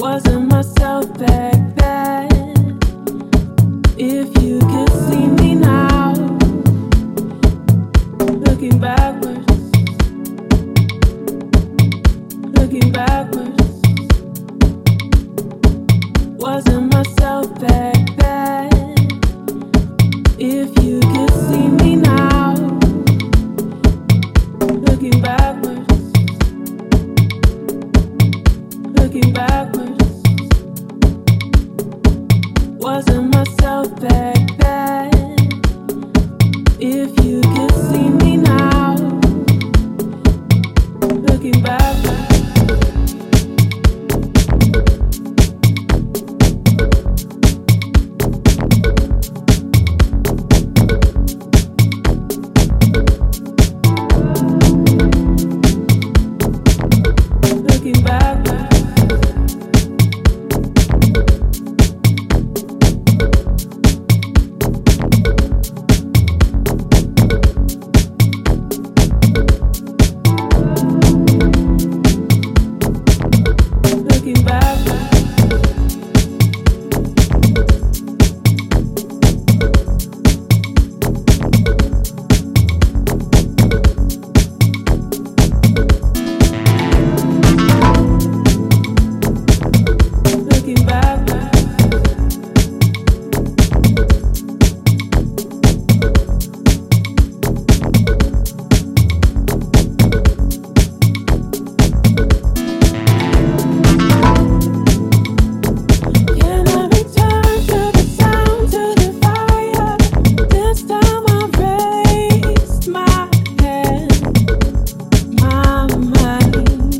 Wasn't myself back then. If you could see me now, looking backwards, looking backwards. Wasn't myself back then. If you could see me now, looking backwards, looking backwards. Wasn't myself back then. If you could see me now, looking backwards. Looking backwards. Looking backwards. Looking backwards. Can I return to the sound, to the fire? This time I raised my hand, my mind,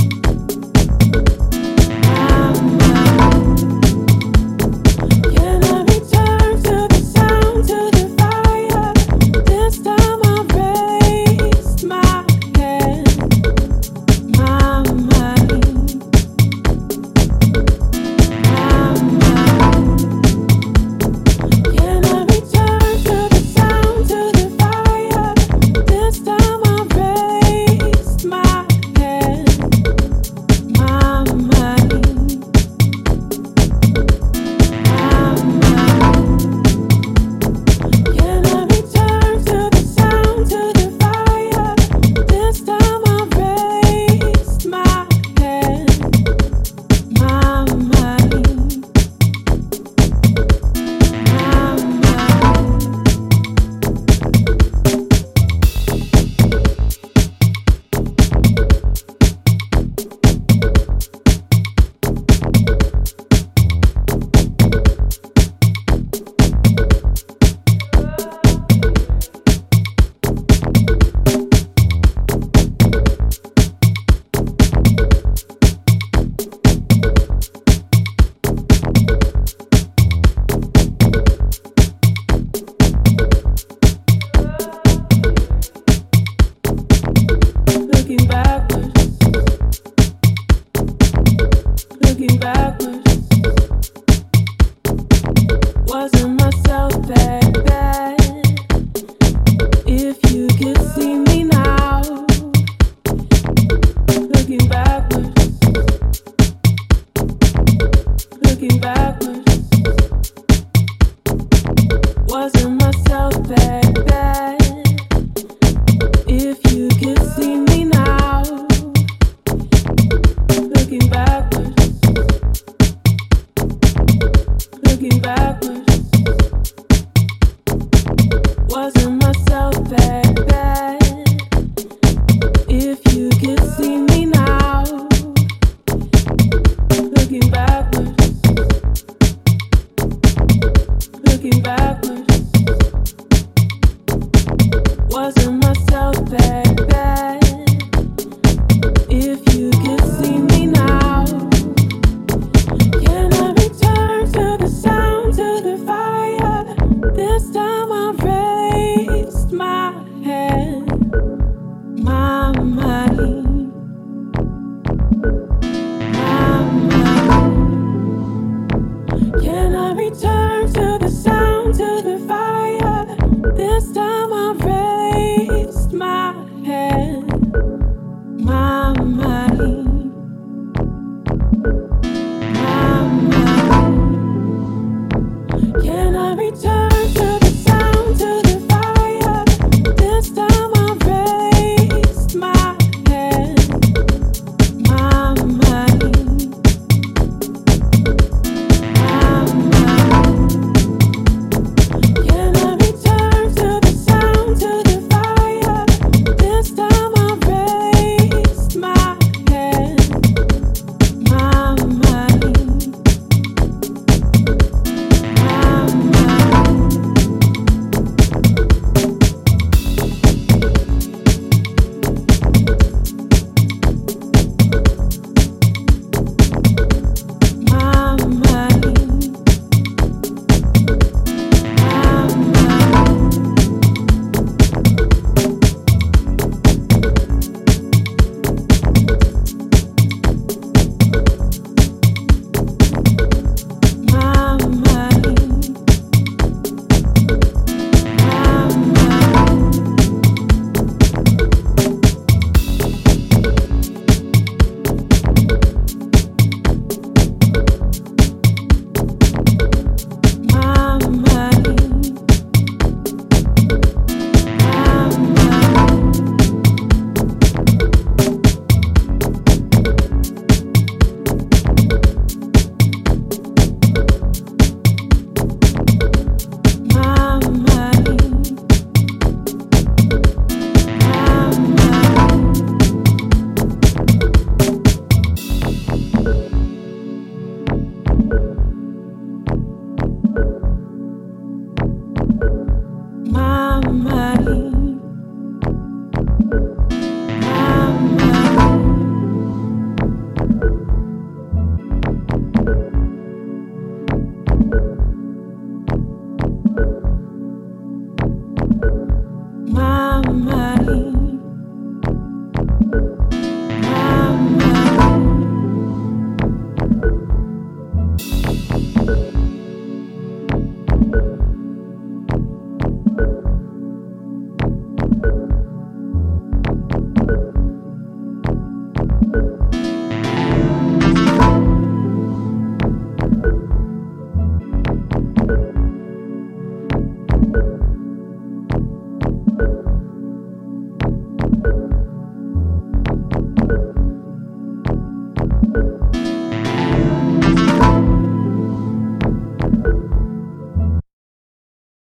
my mind. Can I return to the sound, to the fire? This time I raised my hand, my mind, my mind. Can I return to the sound, to the fire? This time I raised my hand, my mind, my mind. Can I return to the sound, to the fire? This time I raised my hand, my mind, looking backwards, looking backwards. Wasn't myself back then. If you could see me now, looking backwards, looking backwards.